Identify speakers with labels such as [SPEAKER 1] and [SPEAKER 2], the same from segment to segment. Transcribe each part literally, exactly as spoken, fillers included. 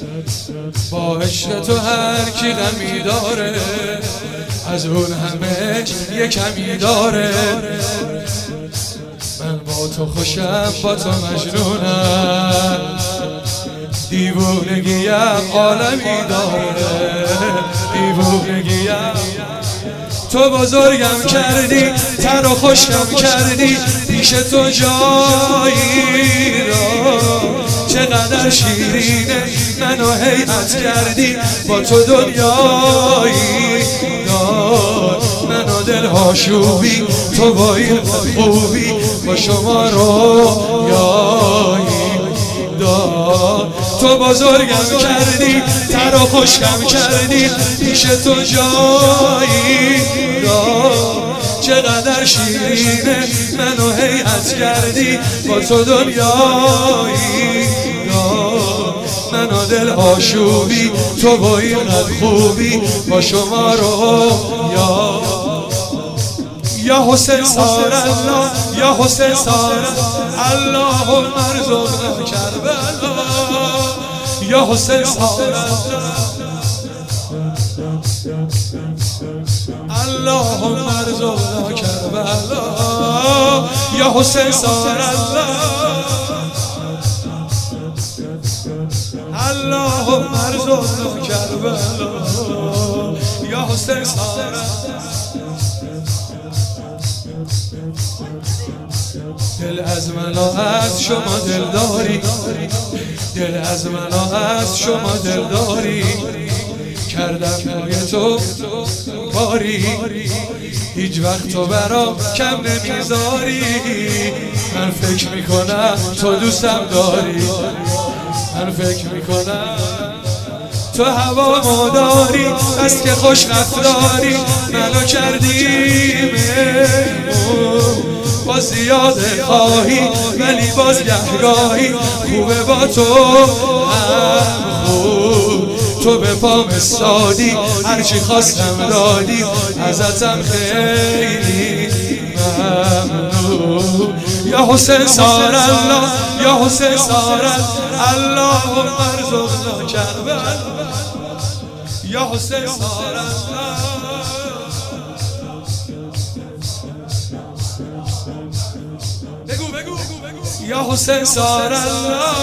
[SPEAKER 1] با عشق تو هر کی غمی داره از اون همه یه کمی داره. من با تو خوشم با تو مجنونم، دیوونگیم عالمی داره، دیوونگیم. تو بزرگم کردی، تر و خشکم کردی، پیش تو جایی دار. چقدر شیرینه منو هیئت کردی، با تو دنیایی دار. منو دلها شوبی، تو با این خوبی، با شما رویایی دار. تو بزرگم کردی، تر و خشکم کردی، پیش تو جایی دار. چقدر شیرینه منو هیئت کردی، با تو دنیایی دار. منو دلها شوبی، تو با اینقدر خوبی، با شما رویا. یا حسین سار الله، یا حسین سار اللهم ارزقنا کربلا. یا حسین سار اللهم ارزقنا کربلا. یا حسین سار الله اللهم ارزقنا کربلا. یا حسین سار دل از من از شما دلداری، دل از من از شما دلداری. کردم پای تو کاری، هیچ وقت تو برام کم نمیذاری. من فکر میکنم تو دوستم داری، من فکر میکنم تو هوا مداری. بس که خوش رفتاری منو کردی میمون. با زیاده خواهی ولی باز گهگاهی خوبه با تو هم خوب. تو به پام استادی، هرچی خواستم دادی، ازتم خیلی ممنون. یا حسین سار الله، یا حسین سار اللهم ارزقنا کربلا. یا حسین سار الله بگو بگو بگو. یا حسین سار الله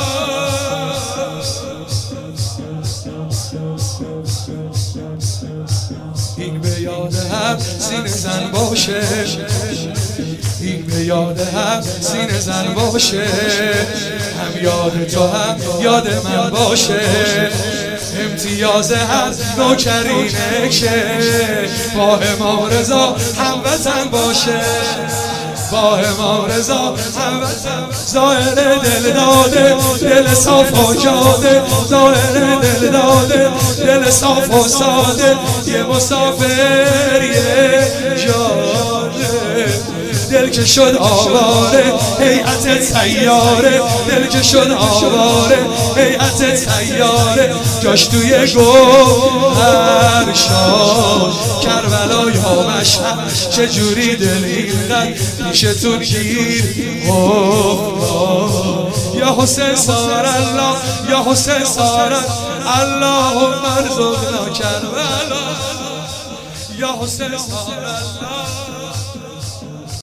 [SPEAKER 1] این به یاد هم سینه زن باشه، این به یاد هم سینه زن باشه. هم یاد تو هم یاد من باشه، امتیاز هم نوکرینه که با امام رضا هموطن باشه. با امام رضا هموطن ظاهر دل داده، دل صاف و جاده. ظاهر دل داده، دل صاف و ساده. یه مسافر یه جاده، دل که شد آواره هیئت سیاره. دل که شد آواره هیئت سیاره. جاش توی گوهر شد کربلا یا مشهد. چجوری دل اینقدر پیشتون گیر افتاد. یا حسین سار الله، یا حسین سار اللهم ارزقنا کربلا. یا حسین سار الله